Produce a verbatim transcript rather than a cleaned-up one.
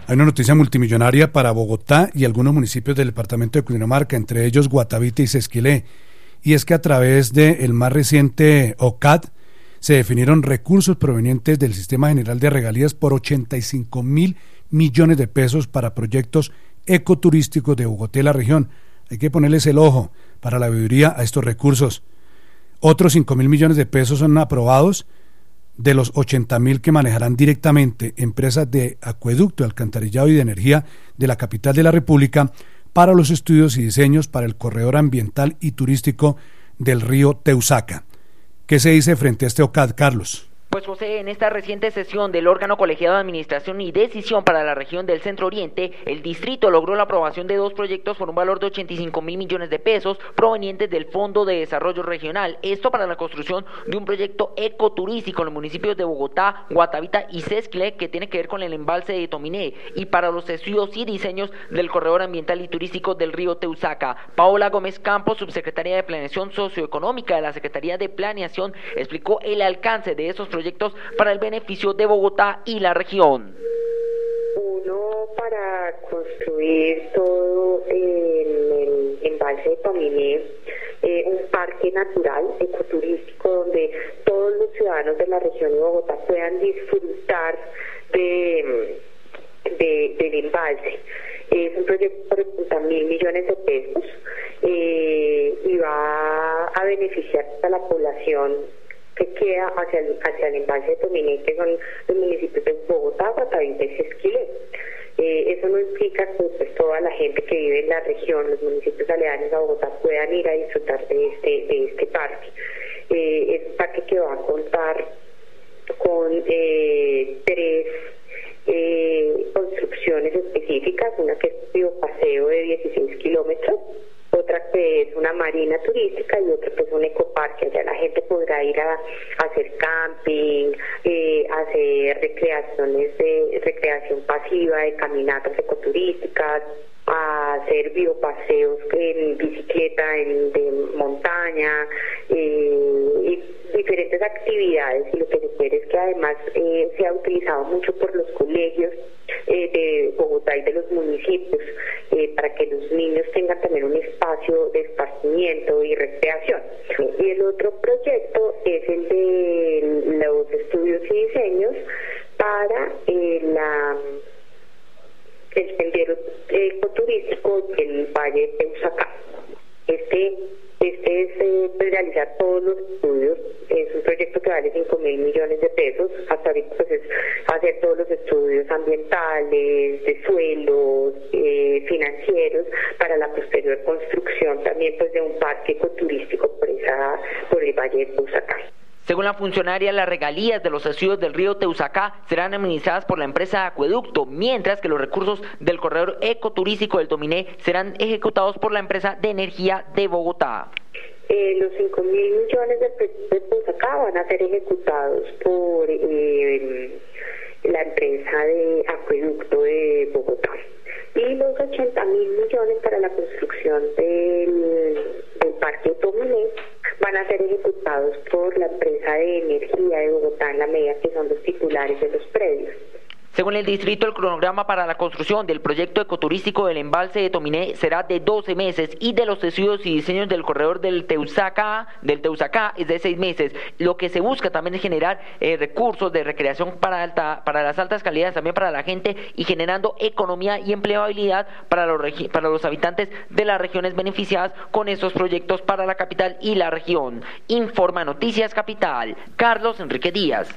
Hay una noticia multimillonaria para Bogotá y algunos municipios del departamento de Cundinamarca, entre ellos Guatavita y Sesquilé, y es que a través del más reciente O C A D se definieron recursos provenientes del Sistema General de Regalías por ochenta y cinco mil millones de pesos para proyectos ecoturísticos de Bogotá y la región. Hay que ponerles el ojo para la veeduría a estos recursos. Otros cinco mil millones de pesos son aprobados de los ochenta mil que manejarán directamente empresas de acueducto, alcantarillado y de energía de la capital de la República para los estudios y diseños para el corredor ambiental y turístico del río Teusaca. ¿Qué se dice frente a este O C A D, Carlos? Pues José, en esta reciente sesión del órgano colegiado de administración y decisión para la región del Centro Oriente, el distrito logró la aprobación de dos proyectos por un valor de ochenta y cinco mil millones de pesos provenientes del Fondo de Desarrollo Regional. Esto para la construcción de un proyecto ecoturístico en los municipios de Bogotá, Guatavita y Sesquilé, que tiene que ver con el embalse de Tominé, y para los estudios y diseños del corredor ambiental y turístico del río Teusaca. Paola Gómez Campos, subsecretaria de Planeación Socioeconómica de la Secretaría de Planeación, explicó el alcance de estos proyectos proyectos para el beneficio de Bogotá y la región. Uno, para construir todo en el embalse de Tominé, eh, un parque natural ecoturístico donde todos los ciudadanos de la región de Bogotá puedan disfrutar de, de del embalse. Es un proyecto por ochenta mil millones de pesos eh, y va a beneficiar a la población que queda hacia el, hacia el embalse de Tominé, que son los municipios de Bogotá, Guatavita y Sesquilé. Eh, eso no implica que pues, toda la gente que vive en la región, los municipios aledaños a Bogotá, puedan ir a disfrutar de este, de este parque. Eh, es un parque que va a contar con eh, tres eh, construcciones específicas, una que es un biopaseo de dieciséis kilómetros, otra que es una marina turística y otra que es un ecoparque. Allá la gente podrá ir a, a hacer camping, eh, hacer recreaciones de recreación pasiva, de caminatas ecoturísticas, a hacer biopaseos en bicicleta, en de montaña, eh, y diferentes actividades. Y lo que se quiere es que además eh, se ha utilizado mucho por los colegios eh, de Bogotá y de los municipios, eh, para que los niños tengan también un espacio de esparcimiento y recreación. Y el otro proyecto es el de los estudios y diseños para eh, la el sendero ecoturístico del Valle de Teusaca. Este, este es eh, realizar todos los estudios. Es un proyecto que vale cinco mil millones de pesos. Hasta ahorita pues es hacer todos los estudios ambientales, de suelos, eh, financieros, para la posterior construcción también pues de un parque ecoturístico por esa, por el Valle de Teusaca. Según la funcionaria, las regalías de los estudios del río Teusaca serán administradas por la empresa Acueducto, mientras que los recursos del corredor ecoturístico del Tominé serán ejecutados por la empresa de energía de Bogotá. Eh, los cinco mil millones de pesos de Teusaca van a ser ejecutados por eh, la empresa de Acueducto de Bogotá. Y los ochenta mil millones para la construcción del, del parque Tominé van a ser ejecutados por la empresa de energía de Bogotá, en la medida que son los titulares de los predios. Según el distrito, el cronograma para la construcción del proyecto ecoturístico del embalse de Tominé será de doce meses y de los estudios y diseños del corredor del Teusaca, del Teusaca es de seis meses. Lo que se busca también es generar eh, recursos de recreación para, alta, para las altas calidades, también para la gente, y generando economía y empleabilidad para los, para los habitantes de las regiones beneficiadas con estos proyectos para la capital y la región. Informa Noticias Capital, Carlos Enrique Díaz.